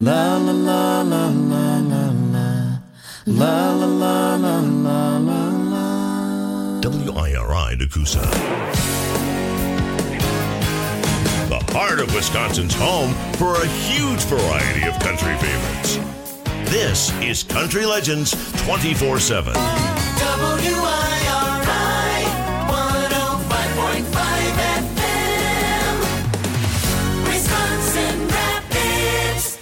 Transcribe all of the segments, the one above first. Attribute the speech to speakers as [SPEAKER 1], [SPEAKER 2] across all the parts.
[SPEAKER 1] La la la la la la la. La la la la la la la.
[SPEAKER 2] WIRI Nakusa. The heart of Wisconsin's home for a huge variety of country favorites. This is Country Legends 24/7.
[SPEAKER 3] WIRI 105.5 FM. Wisconsin Rapids.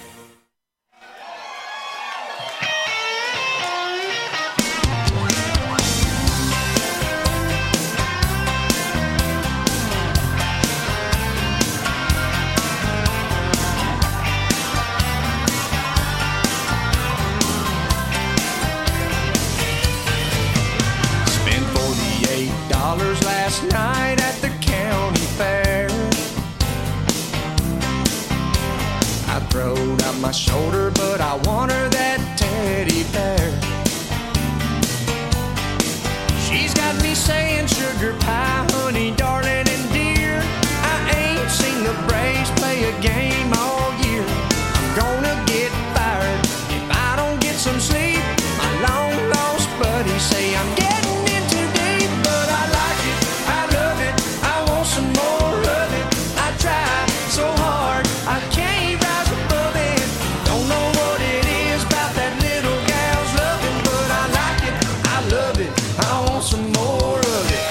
[SPEAKER 4] Last night at the county fair, I throwed out my shoulder, but I want her that teddy bear. She's got me saying sugar pie, honey, darling, and dear. I ain't seen the Braves play a game all year. I'm gonna get fired if I don't get some sleep. My long lost buddies say I'm getting in too deep, but I like it. Some more of it. I try so hard, I can't rise above it. Don't know what it is about that little gal's loving, but I like it, I love it. I want some more of it.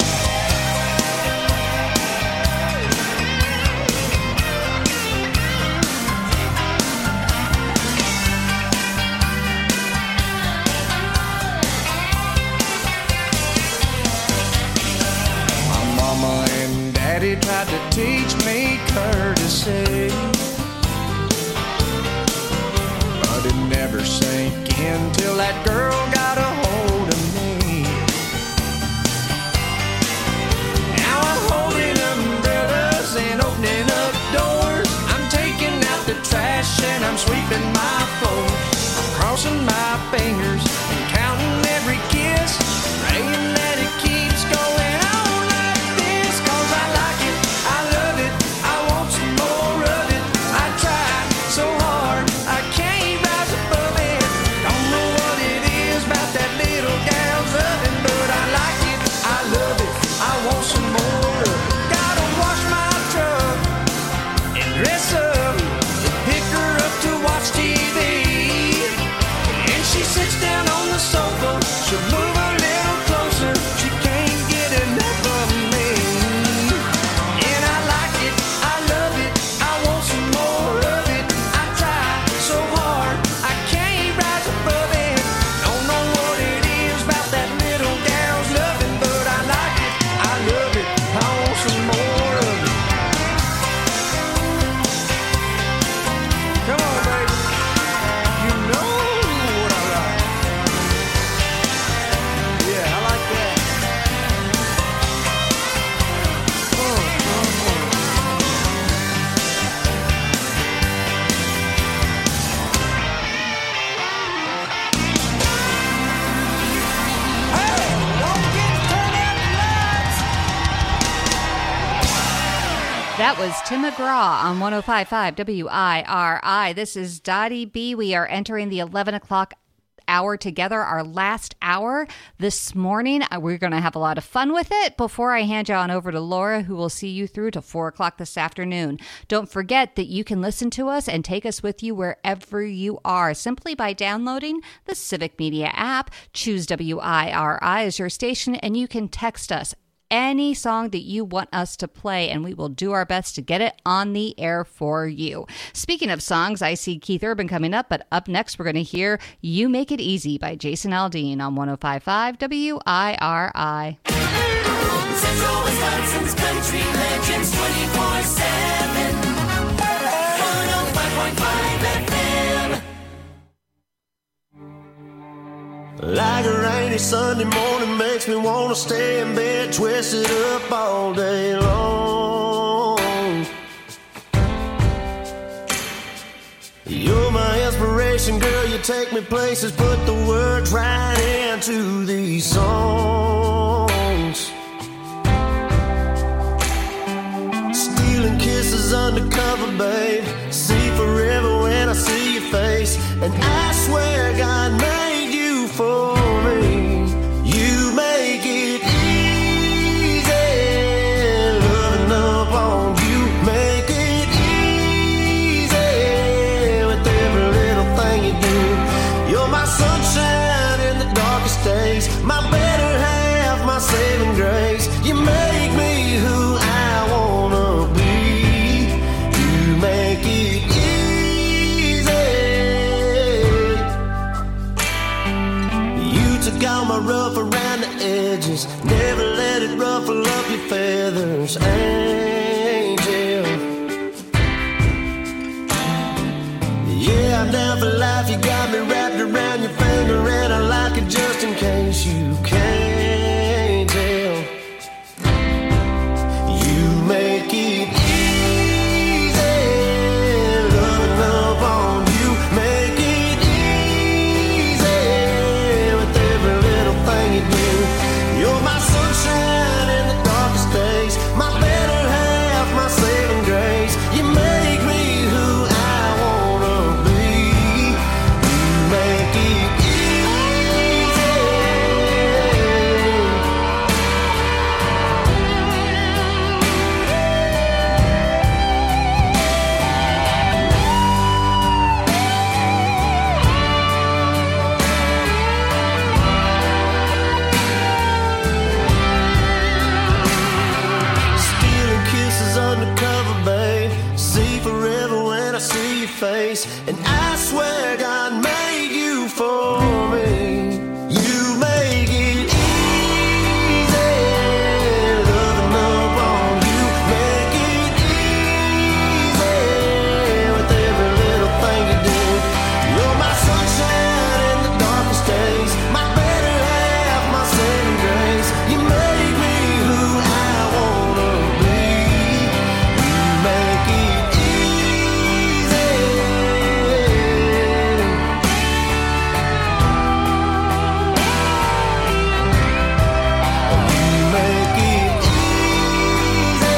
[SPEAKER 4] My mama and Daddy tried to teach me courtesy, but it never sank in till that girl got a hold of me. Now I'm holding umbrellas and opening up doors. I'm taking out the trash and I'm sweeping my floors. I'm crossing my fingers and counting every kiss, praying that it keeps going on.
[SPEAKER 5] That was Tim McGraw on 105.5 WIRI. This is Dottie B. We are entering the 11 o'clock hour together, our last hour this morning. We're going to have a lot of fun with it before I hand you on over to Laura, who will see you through to 4 o'clock this afternoon. Don't forget that you can listen to us and take us with you wherever you are simply by downloading the Civic Media app. Choose WIRI as your station, and you can text us any song that you want us to play, and we will do our best to get it on the air for you. Speaking of songs, I see Keith Urban coming up, but up next we're going to hear You Make It Easy by Jason Aldean on 105.5 WIRI.
[SPEAKER 3] Central Wisconsin's Country Legends 24/7. 105.5 FM.
[SPEAKER 1] Like a rainy Sunday morning makes me want to stay in bed, twisted up all day long. You're my inspiration, girl, you take me places, put the words right into these songs. Stealing kisses undercover, babe, see forever when I see your face. and I swear God made you for me. You make it easy, loving up on you. Make it easy with every little thing you do. You're my sunshine in the darkest days, my better half, my saving grace. You make me who I wanna be. You make it easy. You took all my rough around the edges, never let it ruffle up your feathers, angel. Yeah, I'm down for life. You got me wrapped around your finger, and I like it just in case you can't tell. You make it easy, loving up on you. Make it easy with every little thing you do. You're my sunshine in the darkest days, my better half, my saving grace. You make me who I wanna be. You make it easy. Stealing kisses undercover, babe. See forever when I see your face, and I swear God made you for me. You make it easy, loving up on you. Make it easy with every little thing you do. You're my sunshine in the darkest days, my better half, my saving grace. You make me who I wanna be. You make it easy. You make it easy.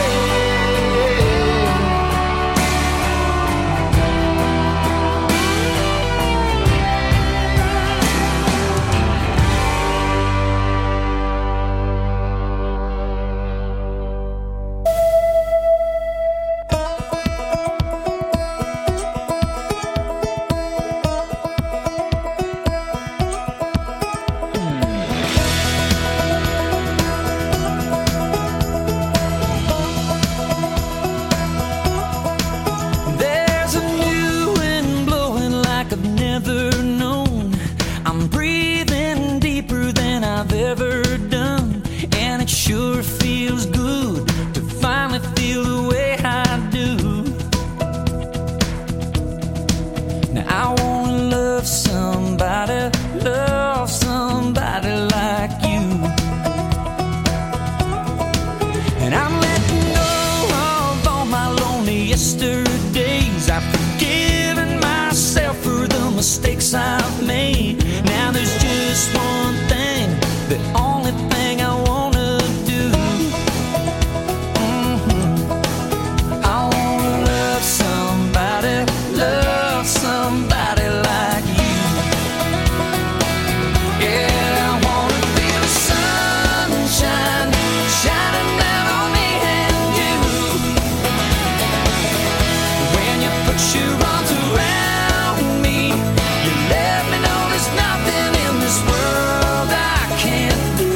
[SPEAKER 6] There's a new wind blowing like I've never known. I'm breathing deeper than I've ever done, and it sure feels good to finally feel the way I do. Now I wanna love somebody like you. And I'm letting go of all my lonely yesterdays. I've forgiven myself for the mistakes I've made. Now there's just one thing, the only thing I wanna do. I wanna love somebody like you. Yeah, I wanna feel the sunshine shining down on me and you. When you put your arms around me, you let me know there's nothing in this world I can't do.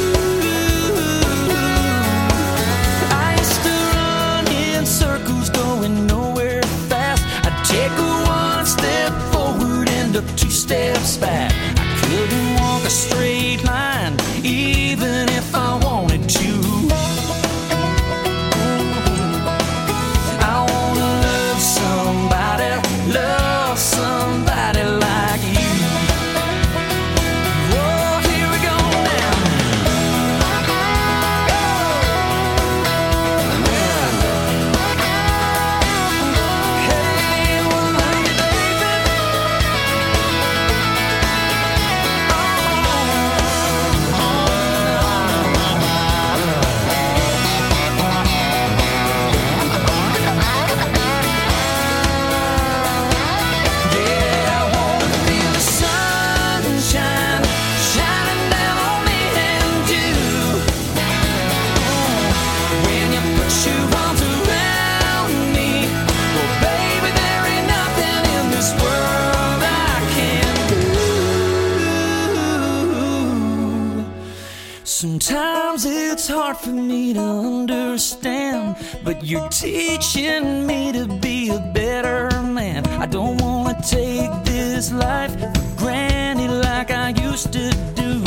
[SPEAKER 6] I used to run in circles, going nowhere fast. I'd take one step forward, end up two steps back. I couldn't walk a straight line, even if I wanted to. I wanna love somebody like you. Oh, here we go now. Hey, well, baby, Sometimes it's hard for me to understand, but you're teaching me to be a better man. I don't wanna take this life for granted like I used to do.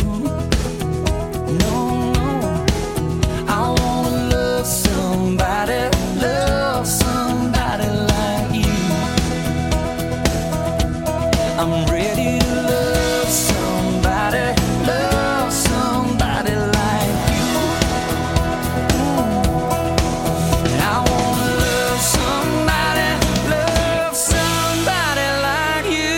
[SPEAKER 6] No, no, I wanna love somebody like you. I'm ready to love somebody like you. I wanna love somebody like you.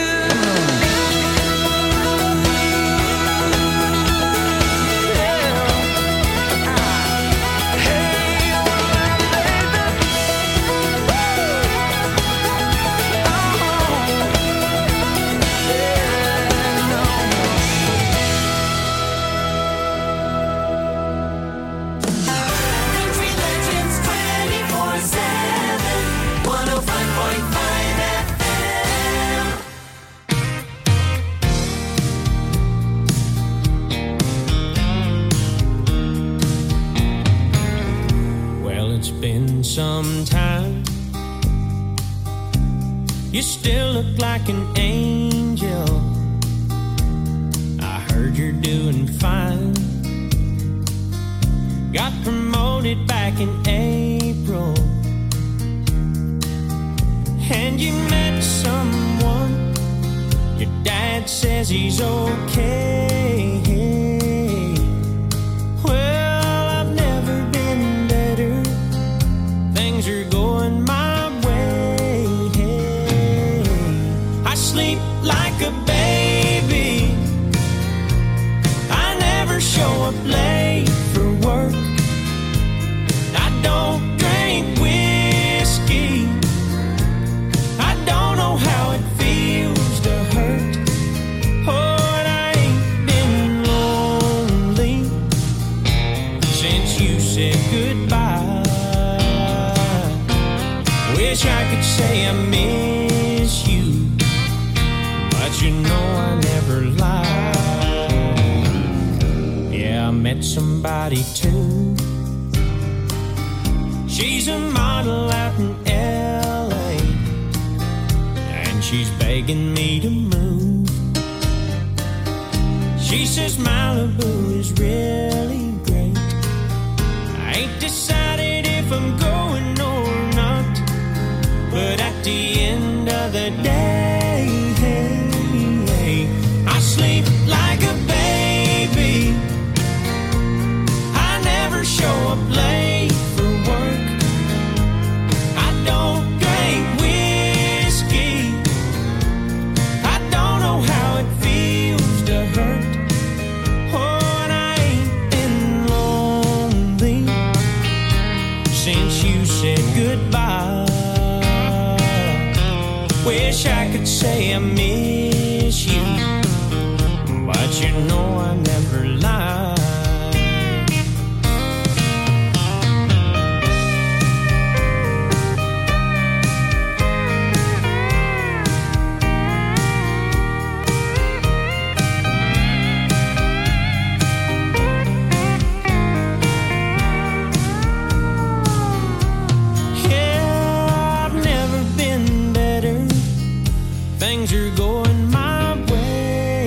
[SPEAKER 3] Country Legends 24/7, 105.5 FM.
[SPEAKER 4] Well, it's been some time. You still look like an angel. I heard you're doing fine. Got promoted back in April. And you met someone. Your dad says he's okay. Well, I've never been better. Things are going my way. I sleep like a baby. I never show up late for work. I don't drink whiskey. I don't know how it feels to hurt. Oh, and I ain't been lonely since you said goodbye. Wish I could say I miss you, but you know I never lie. Yeah, I met somebody too. She's a model out in LA, and she's begging me to move. She says Malibu is really great. I ain't decided if I'm going or not, but at the end of the day, I sleep like a baby. I never show up late for work. I don't drink whiskey. I don't know how it feels to hurt. Oh, and I ain't been lonely since you said goodbye. Wish I could say I miss you, but you know I never lie. Yeah, I've never been better. Things are going my way.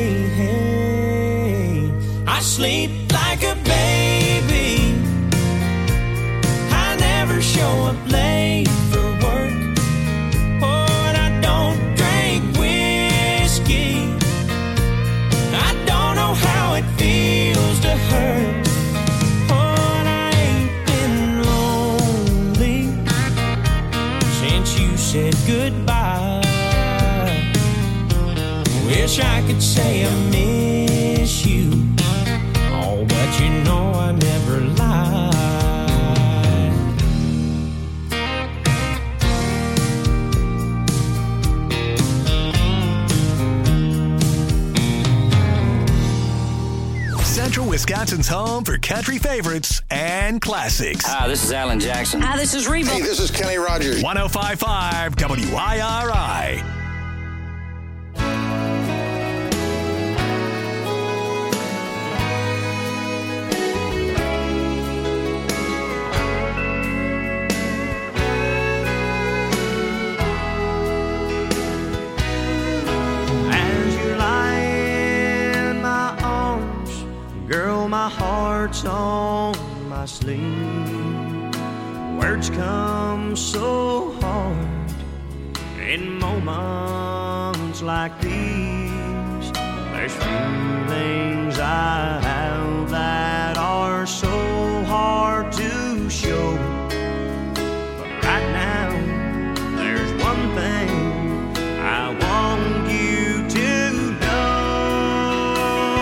[SPEAKER 4] I sleep like a baby. I never show up late for work. Oh, and I don't drink whiskey. I don't know how it feels to hurt. Oh, and I ain't been lonely since you said goodbye. Wish I could say I miss you. Oh, but you know I never lie.
[SPEAKER 7] Central Wisconsin's home for country favorites and classics.
[SPEAKER 8] Hi, this is Alan Jackson.
[SPEAKER 9] Hi, this is Reba.
[SPEAKER 10] Hey, this is Kenny Rogers.
[SPEAKER 7] 105.5 WIRI.
[SPEAKER 4] heart's on my sleeve. Words come so hard in moments like these. There's feelings I have that are so hard to show. But right now, there's one thing I want you to know.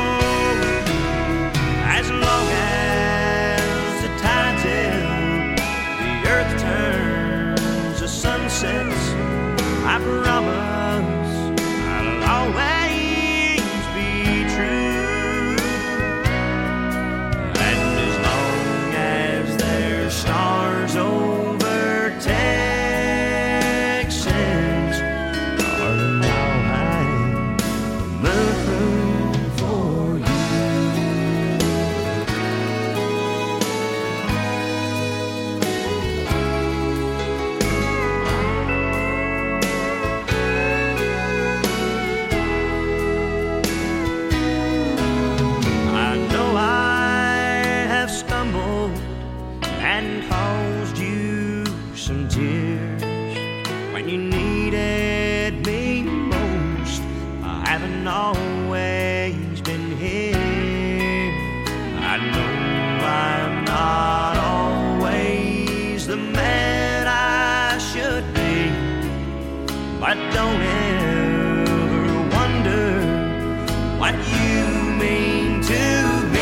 [SPEAKER 4] As long as the tide's in, the earth turns, the sun sets, I promise I'll always be true. And as long as there's stars over Texas, darling, I'll hang the moon for you. I know I have stumbled and caused you some tears when you needed me most. I haven't always been here. I know I'm not always the man I should be, but don't ever wonder what you mean to me.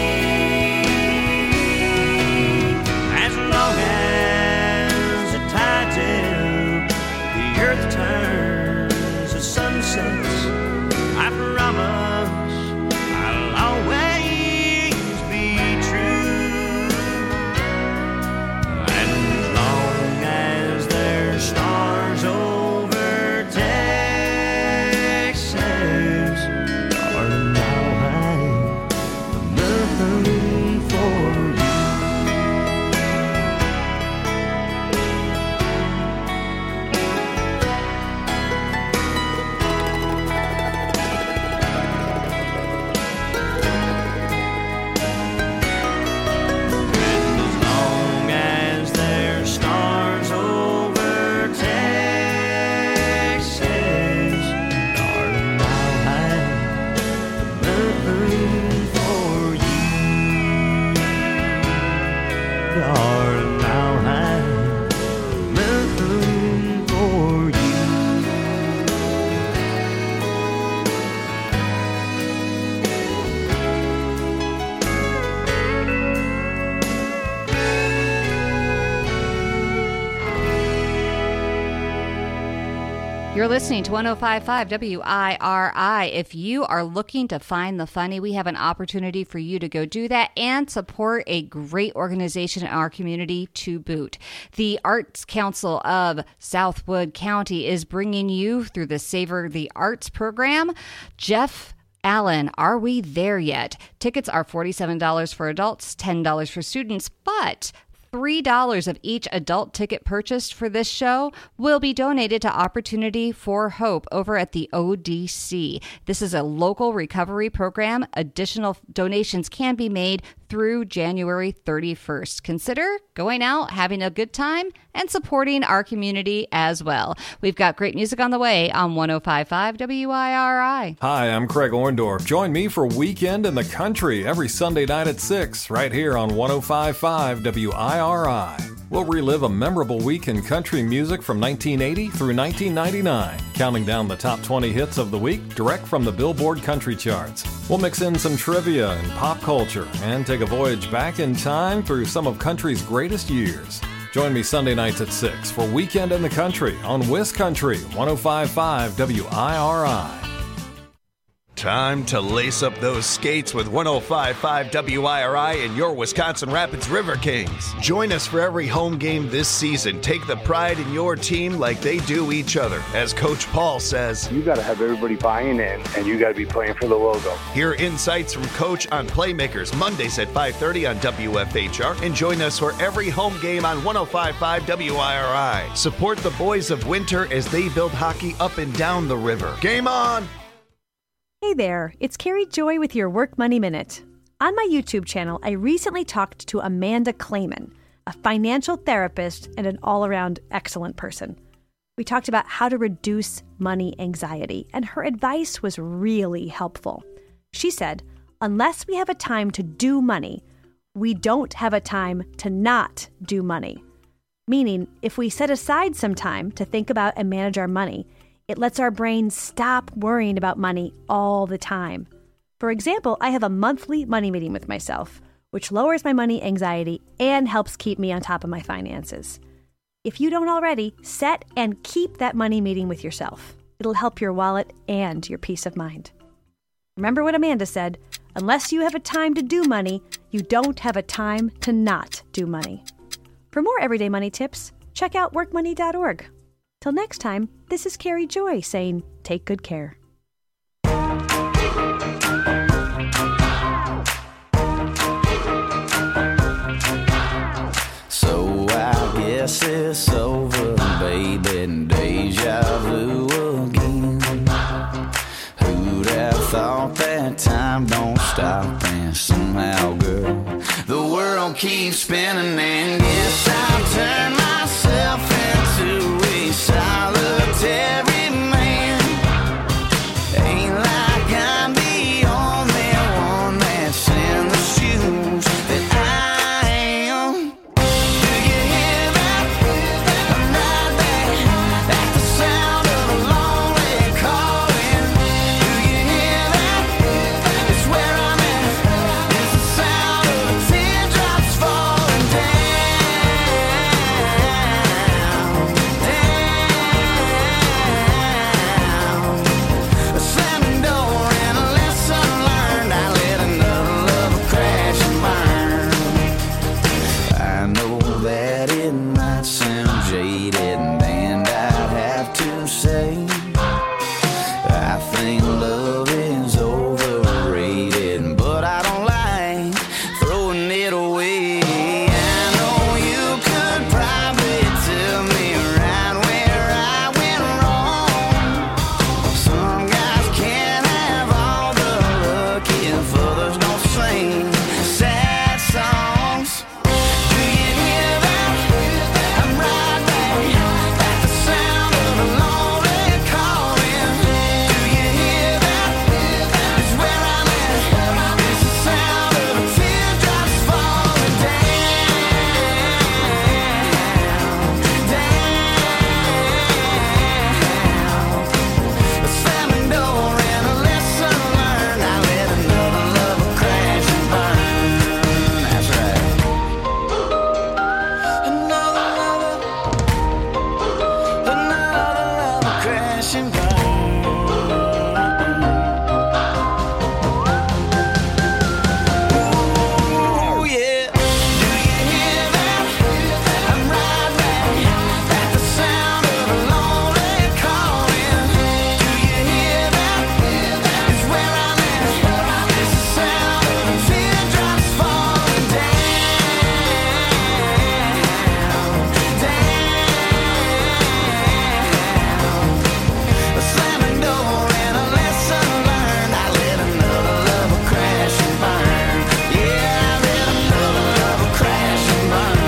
[SPEAKER 4] As long as the tide's in, the earth turns, the sun sets, I promise I'll always be true. And as long as there's stars over Texas, darling, I'll hang the moon for you. And as long as there's stars over Texas, darling, I'll hang the moon for you. Darling, I'll hang the moon for you.
[SPEAKER 5] You're listening to 105.5 WIRI. If you are looking to find the funny, we have an opportunity for you to go do that and support a great organization in our community to boot. The Arts Council of Southwood County is bringing you through the Savor the Arts program. Jeff Allen, are we there yet? Tickets are $47 for adults, $10 for students, but $3 of each adult ticket purchased for this show will be donated to Opportunity for Hope over at the ODC. This is a local recovery program. Additional donations can be made through January 31st. Consider going out, having a good time, and supporting our community as well. We've got great music on the way on 105.5 WIRI.
[SPEAKER 8] Hi, I'm Craig Orndorff. Join me for Weekend in the Country every Sunday night at 6, right here on 105.5 WIRI. We'll relive a memorable week in country music from 1980 through 1999, counting down the top 20 hits of the week direct from the Billboard Country Charts. We'll mix in some trivia and pop culture and take a voyage back in time through some of country's greatest years. Join me Sunday nights at 6 for Weekend in the Country on Wiscountry 105.5 WIRI.
[SPEAKER 9] Time to lace up those skates with 105.5 WIRI and your Wisconsin Rapids River Kings. Join us for every home game this season. Take the pride in your team like they do each other. As Coach Paul says,
[SPEAKER 10] you got to have everybody buying in, and you got to be playing for the logo.
[SPEAKER 9] Hear insights from Coach on Playmakers Mondays at 5:30 on WFHR, and join us for every home game on 105.5 WIRI. Support the boys of Winter as they build hockey up and down the river. Game on!
[SPEAKER 11] Hey there, it's Carrie Joy with your Work Money Minute. On my YouTube channel, I recently talked to Amanda Clayman, a financial therapist and an all-around excellent person. We talked about how to reduce money anxiety, and her advice was really helpful. She said, unless we have a time to do money, we don't have a time to not do money. Meaning, if we set aside some time to think about and manage our money, it lets our brain stop worrying about money all the time. For example, I have a monthly money meeting with myself, which lowers my money anxiety and helps keep me on top of my finances. If you don't already, set and keep that money meeting with yourself. It'll help your wallet and your peace of mind. Remember what Amanda said, unless you have a time to do money, you don't have a time to not do money. For more everyday money tips, check out workmoney.org. Till next time, this is Carrie Joy saying, take good care.
[SPEAKER 6] So I guess it's over, baby, deja vu again. Who'd have thought that time don't stop, and somehow, girl, the world keeps spinning, and guess I'll turn myself into a solitary man. Ain't like I'm the only one that's in the shoes that I am. Do you hear that? I'm right there at the sound of a lonely calling. Do you hear that? It's where I'm at. It's the sound of the teardrops falling down. A slamming door and a lesson learned. I let another love crash and burn. I know that it might sound jaded, and I'd have to say I think love is overrated, but I don't like throwing it away. I know you could probably tell me right where I went wrong. Some guys can't have all the luck if others don't sing sad songs. Do you hear that? I'm right there at the sound of a lonely calling. Do you hear that? It's where I'm at. It's the sound of the teardrops falling down. A slamming door and a lesson learned. I let another lover crash and burn. That's right. Another lover crash and burn. Ooh, yeah. Do you hear that? I'm right there at the sound of a lonely calling. Do you hear that? It's where I'm at. It's the sound of the teardrops falling down. A slamming door and a lesson learned. I let another lover crash and burn. Yeah, I let another lover crash and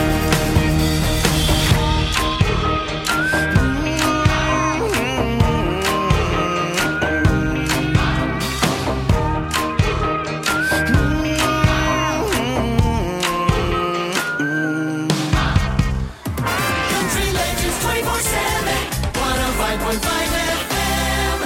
[SPEAKER 3] Country Legends 24/7, 105.5 FM.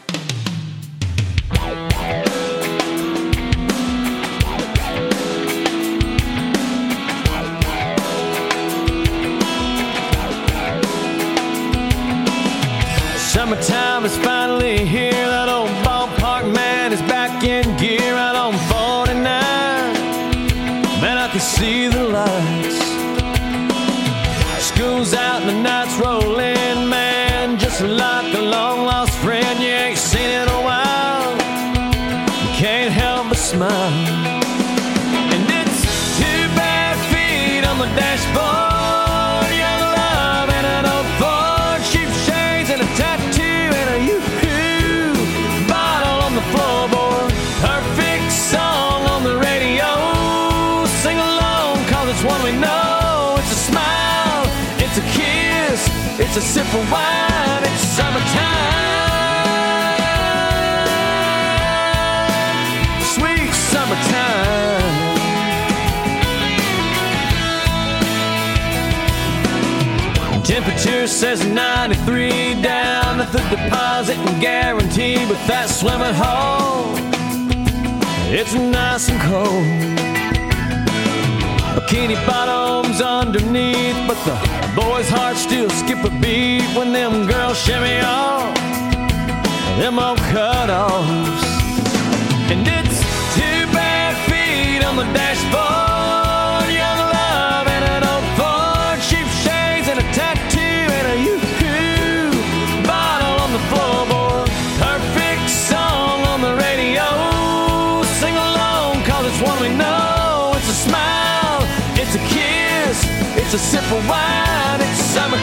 [SPEAKER 4] Summertime is finally here. That old ballpark man is back in gear out on 49. Man, I can see the lights. School's out and the night's rolling, man. Just like a long lost friend you ain't seen in a while. You can't help but smile. And it's 2 bare feet on the dashboard. Young love and an old Ford, cheap shades and a tattoo and a yoo-hoo bottle on the floorboard. Perfect song on the radio.
[SPEAKER 6] It's a sip of wine, it's summertime. Sweet summertime. Temperature says 93 down at the deposit and guarantee, but that swimming hole, it's nice and cold. Bikini bottoms underneath, but the boys' hearts still skip a beat when them girls shimmy off them old cutoffs. And it's 2 bare feet on the dashboard, young love and an old Ford, cheap shades and a tattoo and a yoo-hoo bottle on the floorboard. Perfect song on the radio, sing along 'cause it's one we know. It's a smile, it's a kiss, it's a sip of wine, it's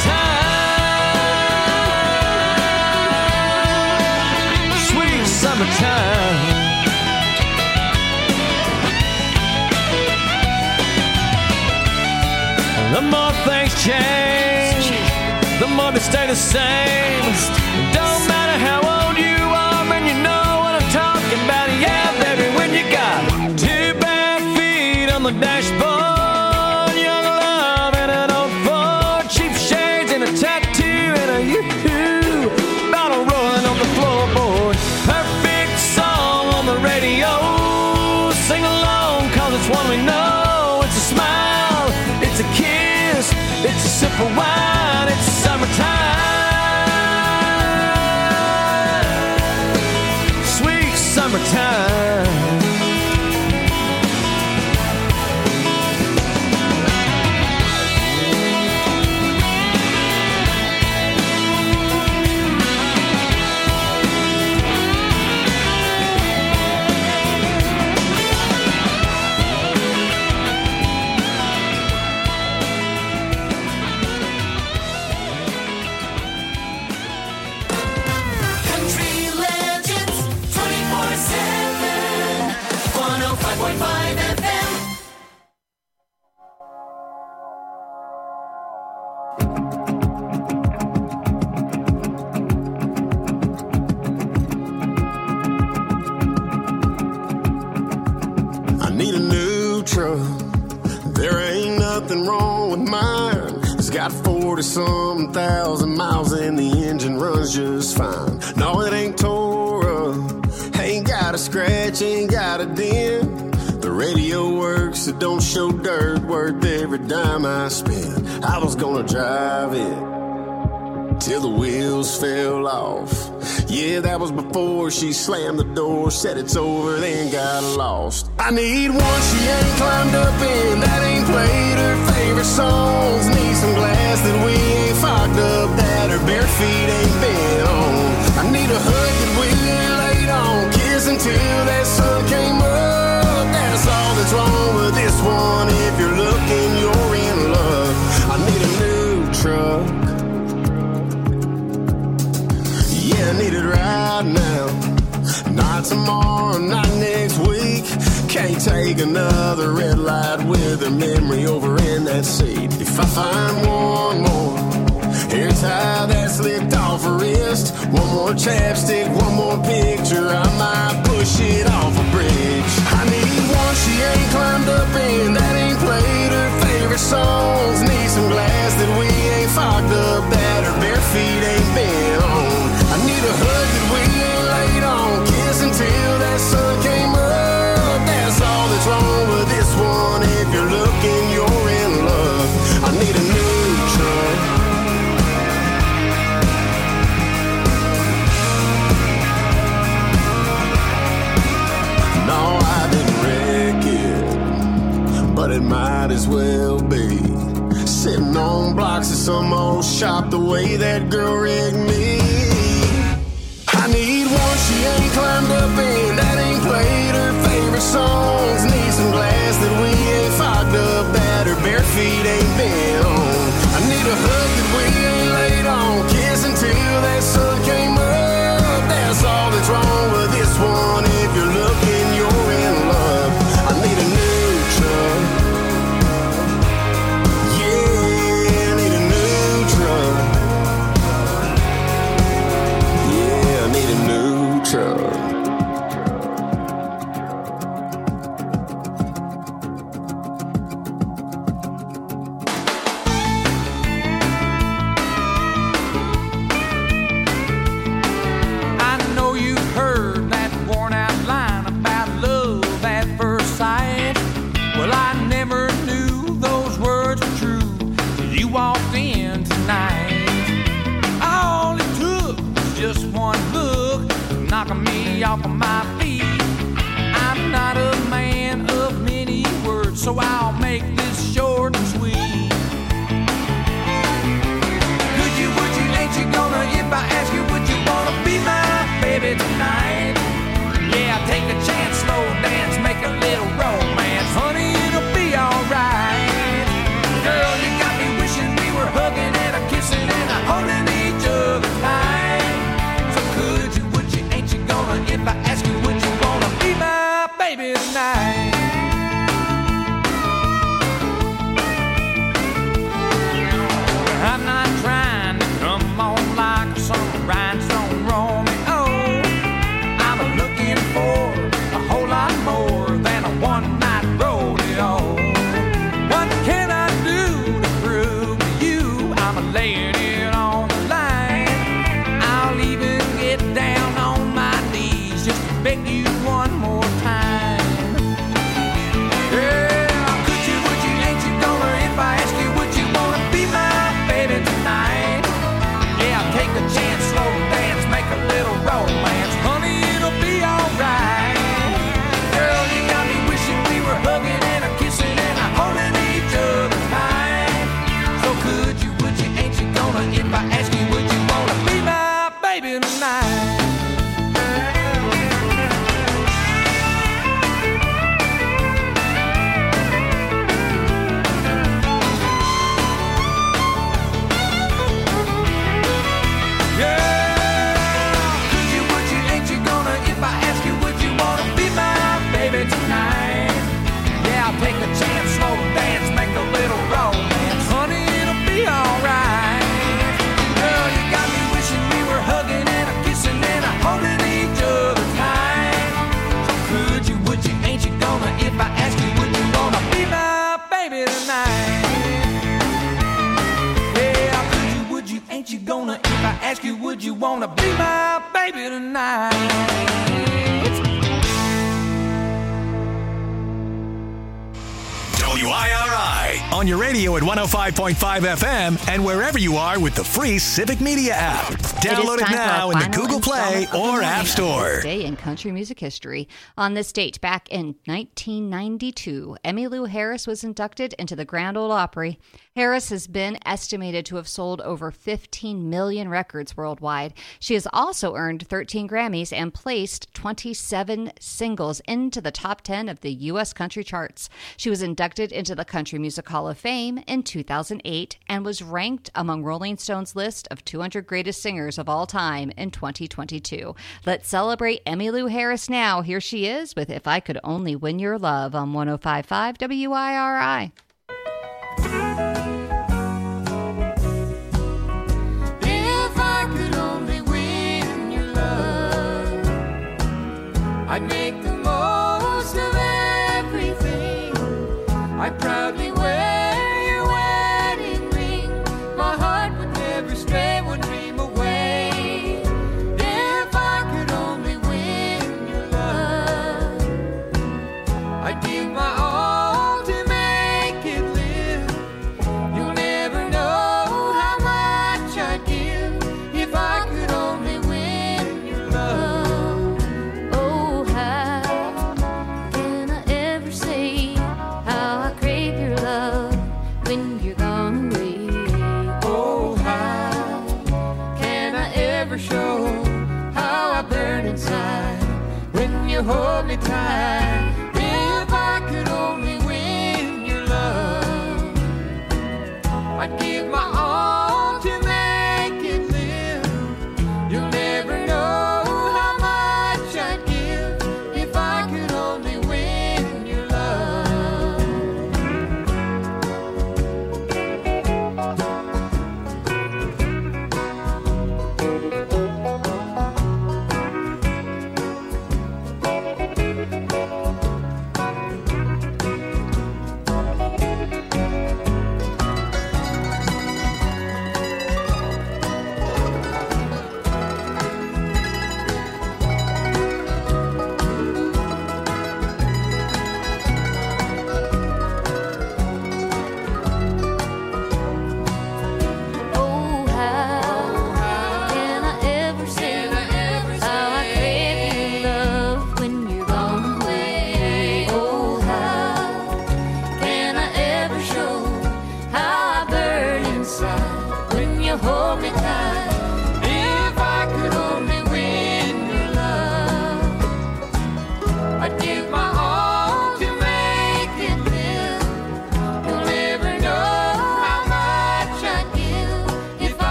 [SPEAKER 6] summertime. Sweet summertime. The more things change, the more they stay the same. Don't matter how old you are, man, you know what I'm talking about. Yeah, baby, when you got 2 bare feet on the dashboard, young love and an old Ford, cheap shades and a tattoo and a yoo-hoo bottle rolling on the floorboard. Perfect song on the radio, sing along 'cause it's one we know. It's a smile, it's a kiss, it's a sip of wine, it's summertime. Sweet summertime.
[SPEAKER 3] Country Legends 24/7, 105.5 FM.
[SPEAKER 1] I need a new truck. There ain't nothing wrong with mine. It's got 40-some thousand miles and the engine runs just fine. No, it ain't tore up, ain't got a scratch, ain't got a dent. The radio works, it don't show dirt, worth every dime I spend. I was gonna drive it till the wheels fell off. Yeah, that was before she slammed the door, said it's over, then got lost. I need one she ain't climbed up in, that ain't played her favorite songs. Need some glass that we ain't fogged up, that her bare feet ain't been on. I need a hug that we ain't laid on, kiss until that sun came up. That's all that's wrong with this one. If you're looking, you're in love. I need a new truck. Yeah, I need it right now. Not tomorrow, not next week. Can't take another red light with her memory over in that seat. If I find one more hair tie that's licked off her wrist, one more chapstick, one more picture, I might push it off a bridge. I need one she ain't climbed up in, that ain't played her favorite songs. Need some glass that we ain't fogged up, that her bare feet ain't been on. I need a hug that we ain't laid on, kiss until that sun came up. That's all that's wrong with this one. If you're looking, you're in love. I need a new truck. No, I didn't wreck it, but it might as well be. Sitting on blocks of some old shop the way that girl rigged me. I need one she ain't climbed up in, that ain't played her favorite songs. Need some glass that we ain't fogged up, that her bare feet ain't been on. I need a hug that we ain't laid on, kiss until that sun came up. That's all that's wrong with this one. If you're looking, you're in love. I need a new truck. Yeah, I need a new truck.
[SPEAKER 6] knocking me off of my feet. I'm not a man of many words, so I'll make this short and sweet. Could you, would you, ain't you gonna, if I ask you, would you wanna be my baby tonight? Yeah, take a chance, slow dance, make a little romance. Honey, it'll be alright. Girl, you got me wishing we were hugging and a kissing and a holding each other tight. So could you, would you, ain't you gonna, if I ask you, would you wanna be my baby tonight? I'm not trying to come on like some rhinestone Romeo. I'm looking for a whole lot more than a one-night rodeo. What can I do to prove to you I'm laying it on the line? I'll even get down on my knees just to beg you one more time. Yeah, could you, would you, ain't you gonna, if I ask you, would you wanna be my baby tonight? Yeah, take a chance, slow dance, make a little romance. Honey, it'll be alright. Girl, you got me wishing we were hugging and a kissing and a holding each other tight. So could you, would you, ain't you gonna, if I ask you, would you wanna be my baby tonight? Take a chance, slow dance, make a little romance. Honey, it'll be alright. Girl, you got me wishing we were hugging and a kissing and a holding each other tight. So could you, would you, ain't you gonna, if I ask you, would you wanna be my baby tonight? Yeah, could you, would you, ain't you gonna, if I ask you, would you wanna be my baby tonight?
[SPEAKER 7] WIRI on your radio at 105.5 FM and wherever you are with the free Civic Media app. Download it now in the Google Play or App Store.
[SPEAKER 5] Day in country music history. On this date, back in 1992, Emmylou Harris was inducted into the Grand Ole Opry. Harris has been estimated to have sold over 15 million records worldwide. She has also earned 13 Grammys and placed 27 singles into the top 10 of the U.S. country charts. She was inducted into the Country Music Hall of Fame in 2008 and was ranked among Rolling Stone's list of 200 greatest singers of all time in 2022. Let's celebrate Emmylou Harris now. Here she is with If I Could Only Win Your Love on 105.5 WIRI.
[SPEAKER 3] If I could only win your love, I'd make the most of everything. I'd proudly wear your wedding ring. My heart would never stray one dream away. If I could only win your love, I'd give my all to make it live. You'll never know how much I'd give if I could only win your love. Oh, how can I ever say how I crave your love when you're gone away? Oh, how can I ever show how I burn inside when you hold me tight? If I could only win your love, I'd give my all to make it live. You'll never know how much I'd give if I could only win your love.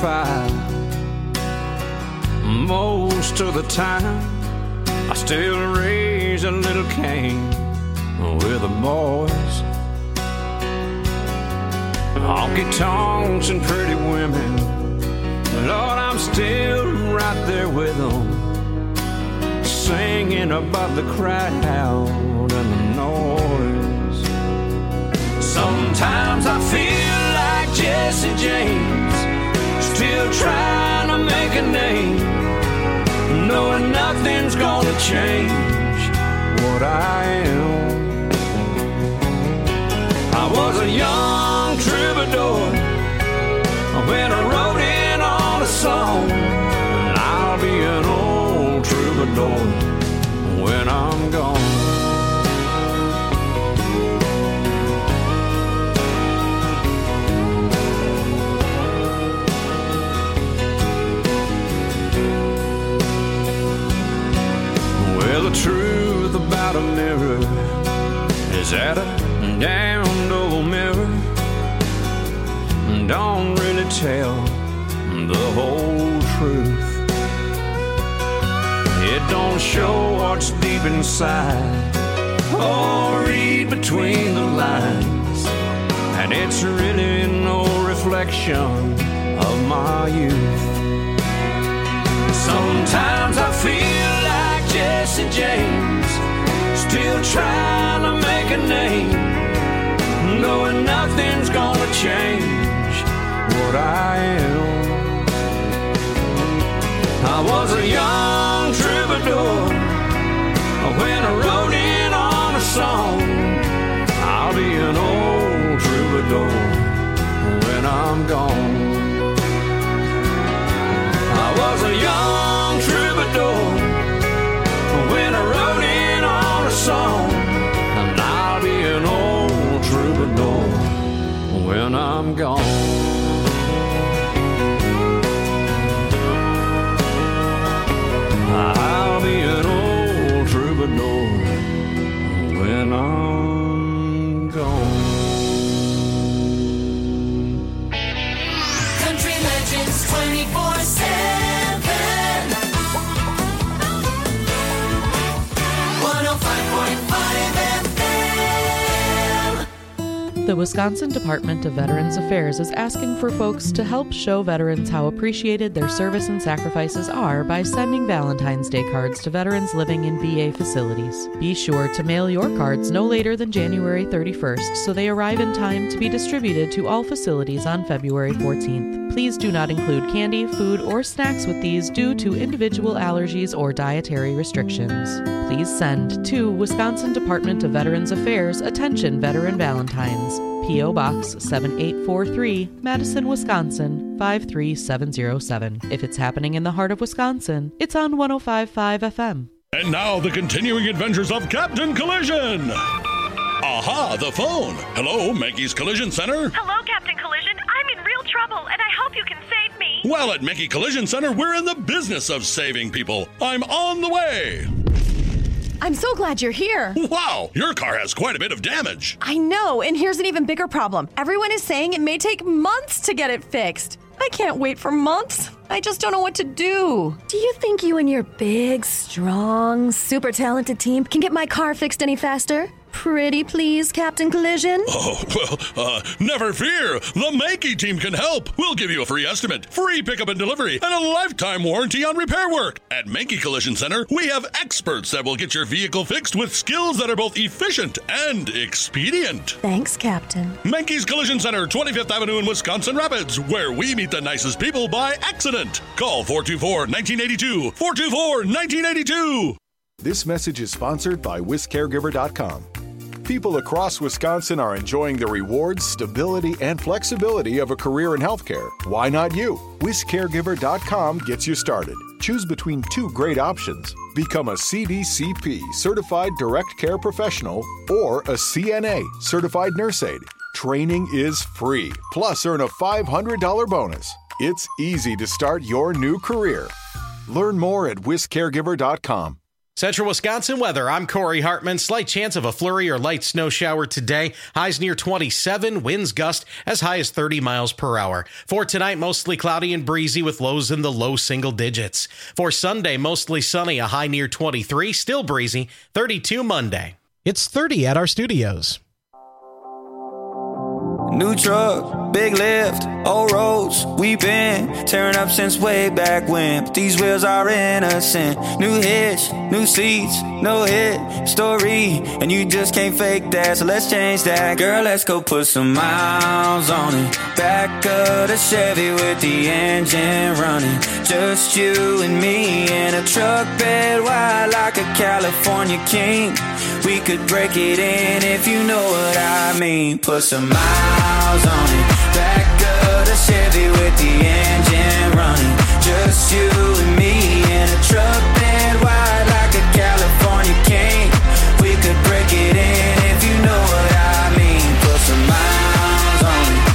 [SPEAKER 4] 5. Most of the time, I still raise a little Cain with the boys. Honky tonks and pretty women, Lord, I'm still right there with them, singing above the crowd and the noise. Sometimes I feel like Jesse James, still trying to make a name, knowing nothing's gonna change what I am. I was a young troubadour when I wrote in on a song, and I'll be an old troubadour when I'm gone. Well, the truth about a mirror is that a damned old mirror don't really tell the whole truth. It don't show what's deep inside or read between the lines, and it's really no reflection of my youth. Sometimes I feel like Jesse James, still trying to make a name, knowing nothing's gonna change what I am. I was a young troubadour when I wrote in on a song. I'll be an old troubadour when I'm gone. I was a young troubadour when I wrote in on a song, and I'll be an old troubadour when I'm gone. I'll be an old troubadour when I'm gone.
[SPEAKER 3] Country Legends 24/7. 105.5 FM.
[SPEAKER 12] The Wisconsin Department of Veterans Affairs is asking for folks to help show veterans how appreciated their service and sacrifices are by sending Valentine's Day cards to veterans living in VA facilities. Be sure to mail your cards no later than January 31st so they arrive in time to be distributed to all facilities on February 14th. Please do not include candy, food, or snacks with these due to individual allergies or dietary restrictions. Please send to Wisconsin Department of Veterans Affairs, attention Veteran Valentines, P.O. Box 7843, Madison, Wisconsin 53707. If it's happening in the heart of Wisconsin, it's on 105.5 FM.
[SPEAKER 2] And now the continuing adventures of Captain Collision. Aha, the phone. Hello, Mankey's Collision Center.
[SPEAKER 13] Hello, Captain Collision. I'm in real trouble, and I hope you can save me.
[SPEAKER 2] Well, at Mankey Collision Center, we're in the business of saving people. I'm on the way.
[SPEAKER 13] I'm so glad you're here.
[SPEAKER 2] Wow, your car has quite a bit of damage.
[SPEAKER 13] I know, and here's an even bigger problem. Everyone is saying it may take months to get it fixed. I can't wait for months. I just don't know what to do.
[SPEAKER 14] Do you think you and your big, strong, super talented team can get my car fixed any faster? Pretty please, Captain Collision?
[SPEAKER 2] Oh, well, never fear. The Mankey team can help. We'll give you a free estimate, free pickup and delivery, and a lifetime warranty on repair work. At Mankey Collision Center, we have experts that will get your vehicle fixed with skills that are both efficient and expedient.
[SPEAKER 14] Thanks, Captain.
[SPEAKER 2] Mankey's Collision Center, 25th Avenue in Wisconsin Rapids, where we meet the nicest people by accident. Call 424-1982. 424-1982.
[SPEAKER 15] This message is sponsored by WisCaregiver.com. People across Wisconsin are enjoying the rewards, stability, and flexibility of a career in healthcare. Why not you? WisCaregiver.com gets you started. Choose between two great options. Become a CDCP, Certified Direct Care Professional, or a CNA, Certified Nurse Aide. Training is free, plus earn a $500 bonus. It's easy to start your new career. Learn more at WisCaregiver.com.
[SPEAKER 16] Central Wisconsin weather. I'm Corey Hartman. Slight chance of a flurry or light snow shower today. Highs near 27. Winds gust as high as 30 miles per hour. For tonight, mostly cloudy and breezy with lows in the low single digits. For Sunday, mostly sunny. A high near 23. Still breezy. 32 Monday.
[SPEAKER 17] It's 30 at our studios.
[SPEAKER 18] New truck, big lift, old roads, we been tearing up since way back when. But these wheels are innocent. New hitch, new seats, no hit story, and you just can't fake that. So let's change that, girl. Let's go put some miles on it. Back of the Chevy with the engine running. Just you and me in a truck bed wide like a California king. We could break it in if you know what I mean. Put some miles on it. Back of the Chevy with the engine running. Just you and me in a truck bed wide like a California king. We could break it in if you know what I mean. Put some miles on it.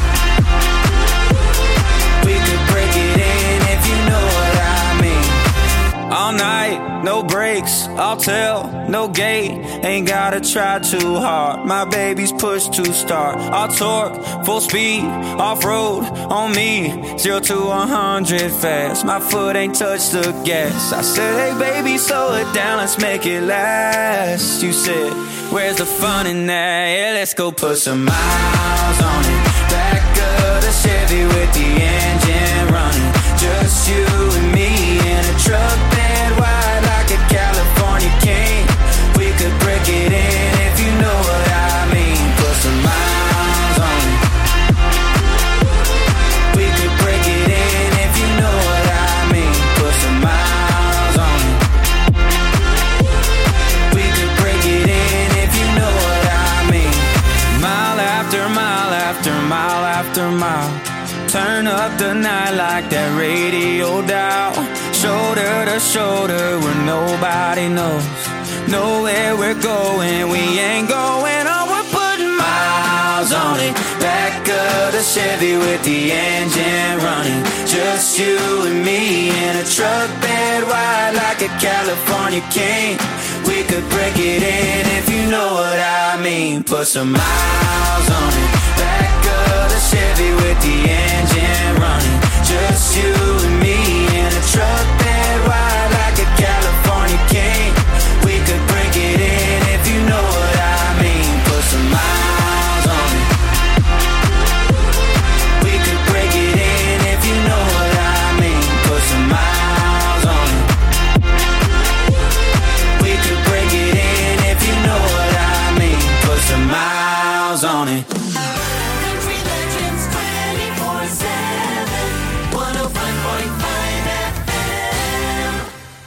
[SPEAKER 18] We could break it in if you know what I mean. All night, no brakes, I'll tell, no gate. Ain't gotta try too hard. My baby's push to start. I'll torque, full speed, off-road on me. 0 to 100 fast. My foot ain't touched the gas. I said, hey baby, slow it down, let's make it last. You said, where's the fun in that? Yeah, let's go put some miles on it. Back of the Chevy with the engine running. Just you and me in a truck bed wide like a California king. We could break it in if you know what I mean. Put some miles on it. We could break it in if you know what I mean. Put some miles on it. We could break it in if you know what I mean. Mile after mile after mile after mile. Turn up the night like that radio dial. Shoulder to shoulder where nobody knows. Know where we're going, we ain't going on. We're putting miles on it. Back of the Chevy with the engine running. Just you and me in a truck bed wide like a California king. We could break it in if you know what I mean. Put some miles on it. Back of the Chevy with the engine running. Just you and me in a truck bed wide like a California king. We could break it in if you know what I mean. Put some miles on it. We could break it in if you know what I mean. Put some miles on it. We could break it in if you know what I mean. Put some miles on it.
[SPEAKER 3] Country Legends 24/7, 105.5 FM.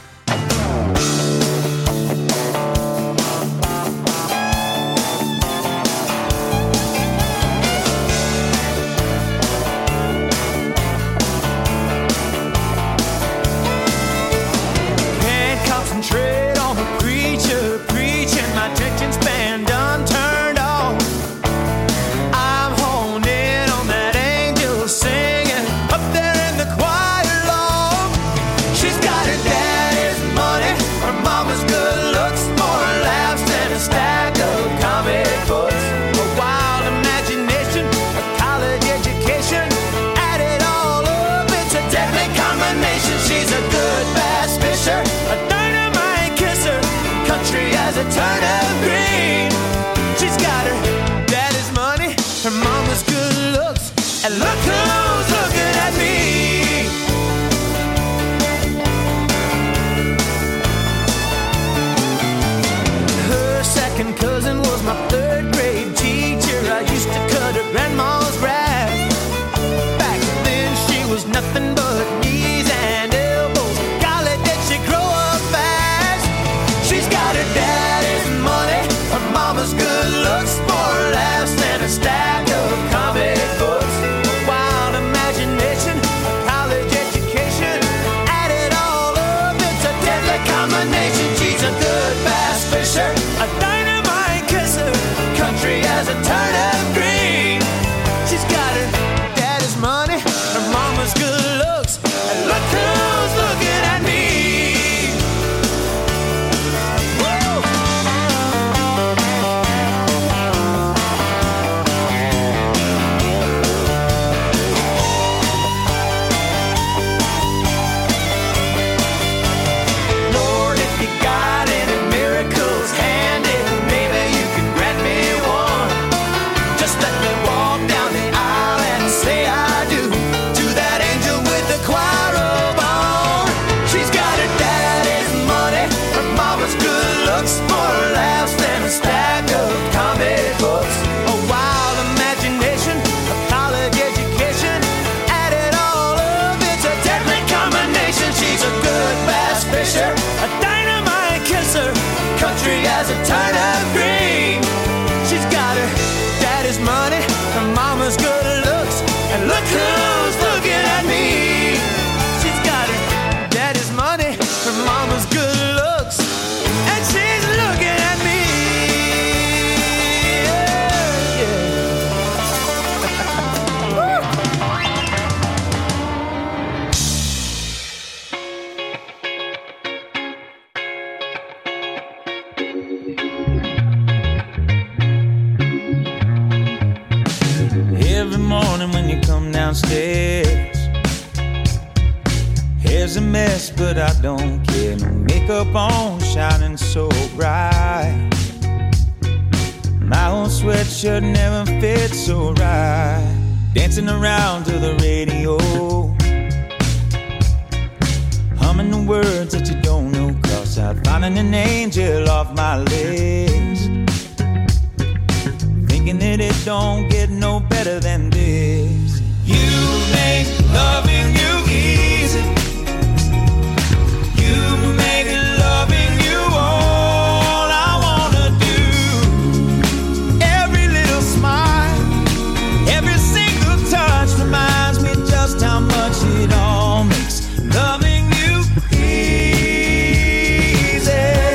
[SPEAKER 4] Can't concentrate on the preacher preaching. My attention span done turned off. I'm honed in on that angel singing up there in the choir loft. She's got her daddy's money, her mama's good looks, more laughs than a stack of comic books. A wild imagination, a college education, add it all up, it's a deadly combination. She's a good bass fisher, a dynamite kisser, country as a turnip green. She's got her daddy's money, her mama's good looks, and look who's looking at me. Her second cousin was my third grade teacher. I used to cut her grandma's grass. Back then she was nothing but knees and elbows. Golly, did she grow up fast? She's got her daddy's money,
[SPEAKER 3] looks, more laughs than a stack of comic books. A wild imagination, a college education, added all up, it's a deadly combination. She's a good bass fisher, a dynamite kisser, country as a turnip green. She's got her daddy's money, her mama's good looks, and look who's looking at me. She's got her daddy's money, her mama's good looks, and she's looking at me.
[SPEAKER 18] Every morning when you come downstairs, hair's a mess, but I don't care. No makeup on, shining so bright. My old sweatshirt never fits so right. Dancing around to the radio, humming the words that you don't know. Cross out, finding an angel off my list, thinking that it don't get no better than this. You make loving you easy. You make loving you all I wanna do. Every little smile, every single touch reminds me just how much it all makes loving you easy.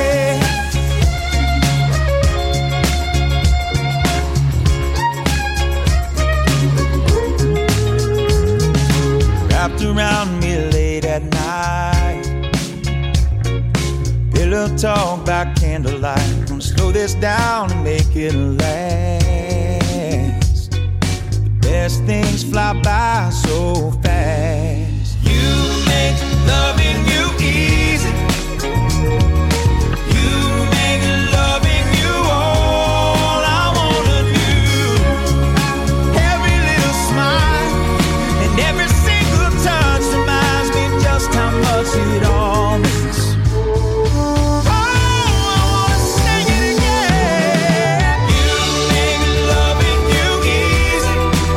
[SPEAKER 18] Wrapped around me late at night, pillow talk by candlelight. Gonna slow this down and make it last. The best things fly by so fast. You make loving you easy. You make loving you all I wanna do. Every little smile and every single touch reminds me just how much it all means. Oh, I wanna sing it again. You make loving you easy.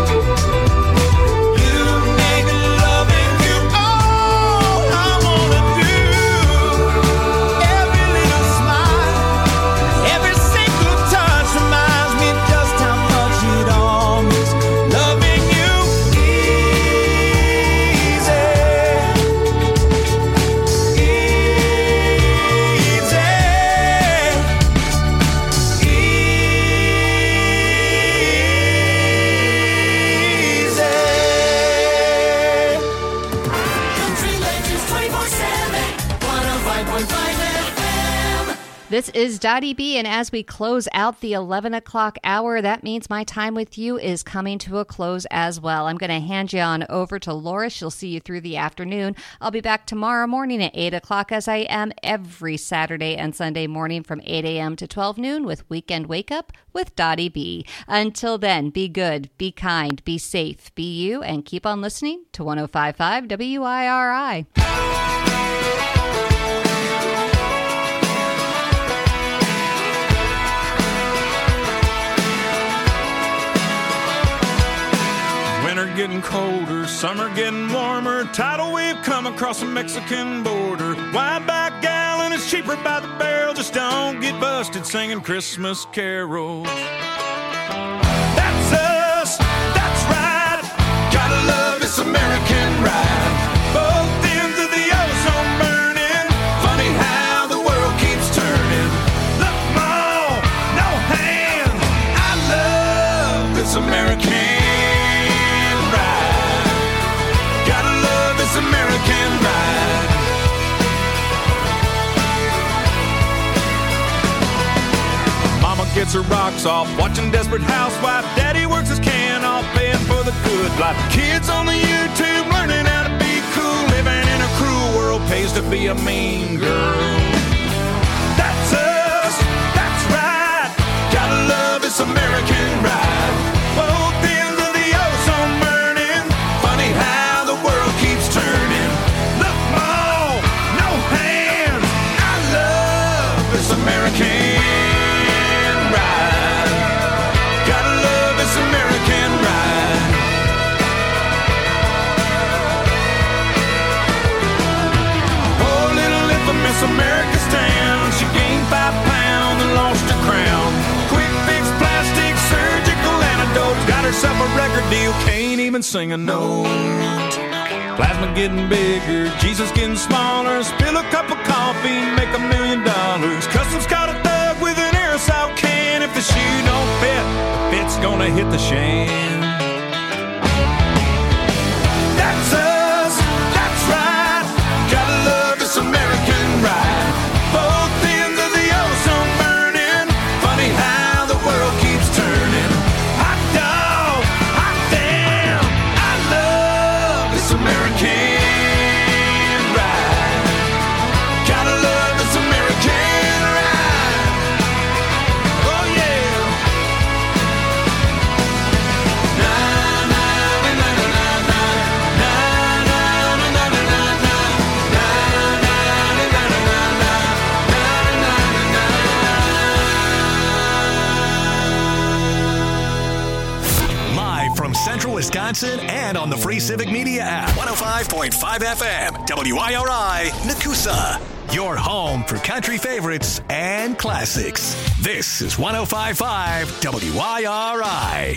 [SPEAKER 18] You make loving you all I wanna do. Every little smile, every single touch reminds me just how much it all means. Loving you easy.
[SPEAKER 3] Country Legends 24/7, 105.5 FM.
[SPEAKER 5] This is Dottie B, and as we close out the 11 o'clock hour, that means my time with you is coming to a close as well. I'm going to hand you on over to Laura. She'll see you through the afternoon. I'll be back tomorrow morning at 8 o'clock, as I am every Saturday and Sunday morning from 8 a.m. to 12 noon with Weekend Wake Up with Dottie B. Until then, be good, be kind, be safe, be you, and keep on listening to 105.5 WIRI.
[SPEAKER 19] Winter getting colder, summer getting warmer. Tidal wave come across the Mexican border. Wide back gallon is cheaper by the barrel. Just don't get busted singing Christmas carols. That's us, that's right. Gotta love this American ride. Both ends of the ozone burning. Funny how the world keeps turning. Look, Mom, no hand. I love this American American ride. Mama gets her rocks off watching Desperate Housewife. Daddy works his can off paying for the good life. Kids on the YouTube learning how to be cool. Living in a cruel world pays to be a mean girl. That's us, that's right. Gotta love this American ride. Both ends of the ozone burning. Funny how the world turning. Look, Mom, no hands. I love this American ride. Gotta love this American ride. Poor little infamous America's town. She gained 5 pounds and lost her crown. Quick fix, plastic, surgical antidotes. Got herself a record deal, can't even sing a note. Plasma getting bigger, Jesus getting smaller. Spill a cup of coffee, make $1 million. Customs caught a thug with an aerosol can. If the shoe don't fit, the fit's gonna hit the shan. That's us, that's right. Gotta love this American ride. Both ends of the ozone burning. Funny how the world keeps turning. Hot dog, hot damn. I love this American ride. Gotta love this American ride. Oh yeah. Na na na na na na na na na na na na
[SPEAKER 7] Live from Central Wisconsin and on the free Civic Media app. 105.5 FM, WIRI, Nakusa. Your home for country favorites and classics. This is 105.5 WIRI.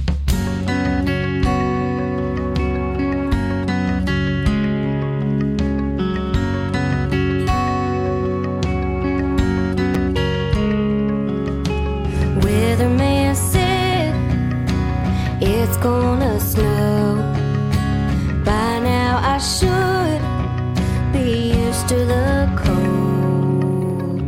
[SPEAKER 20] Weatherman said it's gonna snow. By now I should be used to the cold.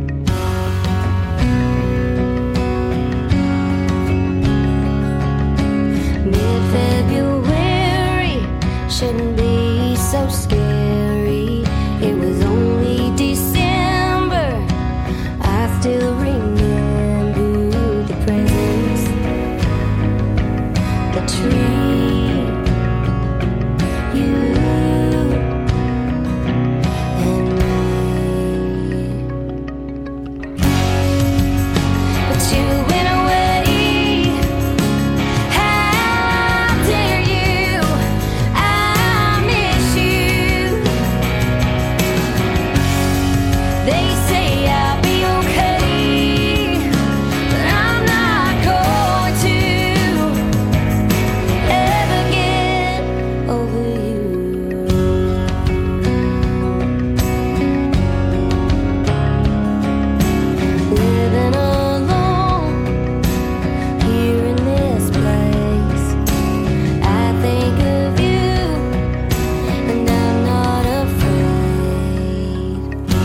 [SPEAKER 20] Mid-February shouldn't be so scary. It was only December. I still remember the presents, the tree, you and me. But you went away. How dare you? I miss you. They say I'll be okay, but I'm not going to ever get over you. Living alone here in this place, I think of you and I'm not afraid.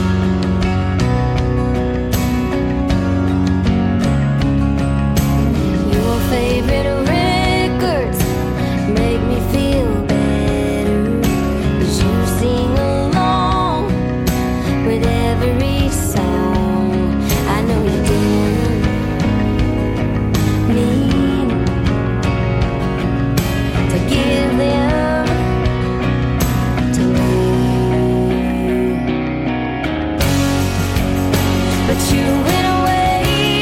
[SPEAKER 20] Your favorite records make me feel better, 'cause you sing along with every song. I know you didn't mean to give them to me, but you went away.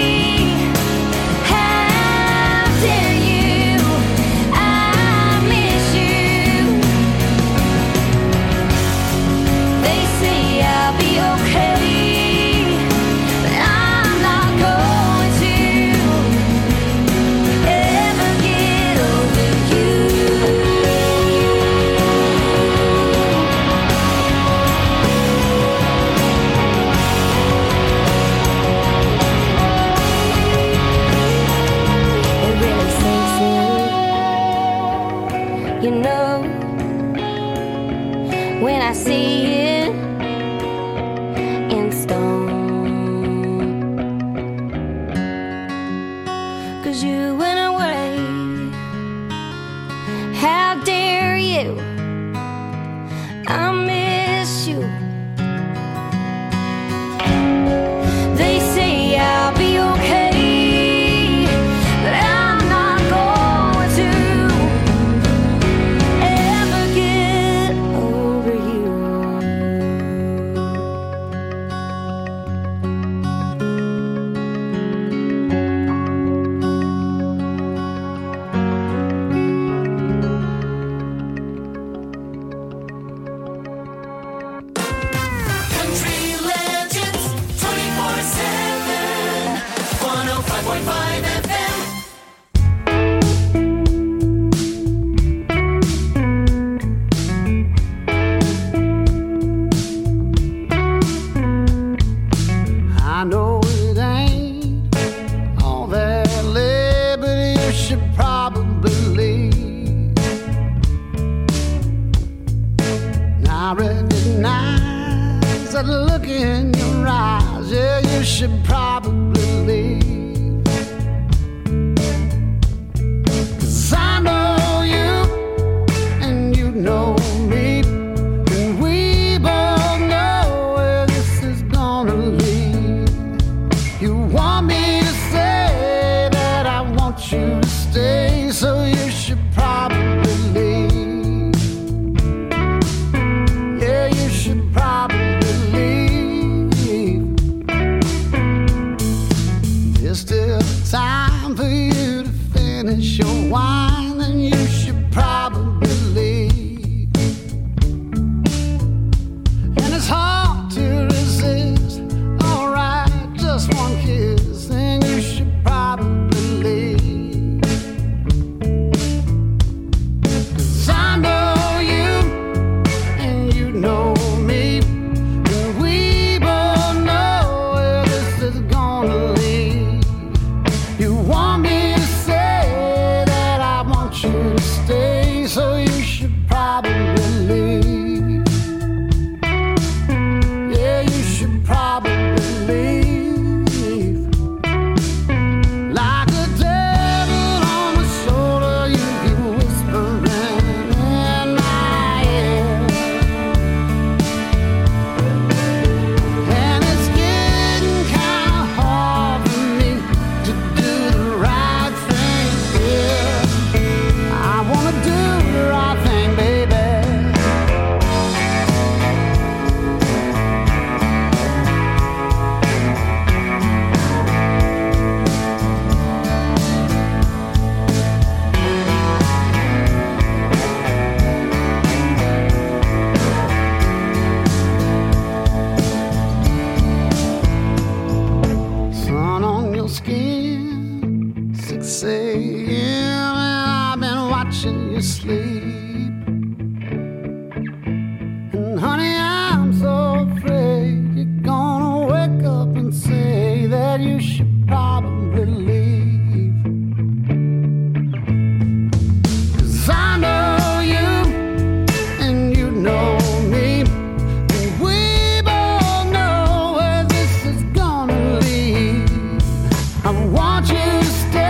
[SPEAKER 20] How dare you? I miss you. They say I'll be okay, but I'm not going to ever get over you. It really sinks in, you know, when I see it in stone. 'Cause you went away. How dare you? I miss you. They say I'll be okay, but I'm not going to ever get over you.
[SPEAKER 21] I know it ain't all that late, but you should probably leave. I recognize that look in your eyes. Yeah, you should probably leave. 'Cause I know you and you know me, and we both know where this is gonna lead. You want me to say that I want you to stay, so you should probably leave. Yeah, you should probably leave. There's still time for you to finish your wine, and you should probably leave. And it's hard to resist. Alright, just one kiss, and you should probably leave. 'Cause I know you and you know me, and we both know where this is gonna lead. You want me to say that I want you to stay, so you should probably leave. Yeah, you should probably leave. Like a devil on my shoulder, you keep whispering in my ear. And it's getting kinda hard for me to do the right thing here. I wanna do the right thing, baby. Sun on your skin, 6 a.m. and I've been watching you sleep. And honey, I'm so afraid you're gonna wake up and say that you should probably leave. 'Cause I know you and you know me, and we both know where this is gonna lead. I want you to stay.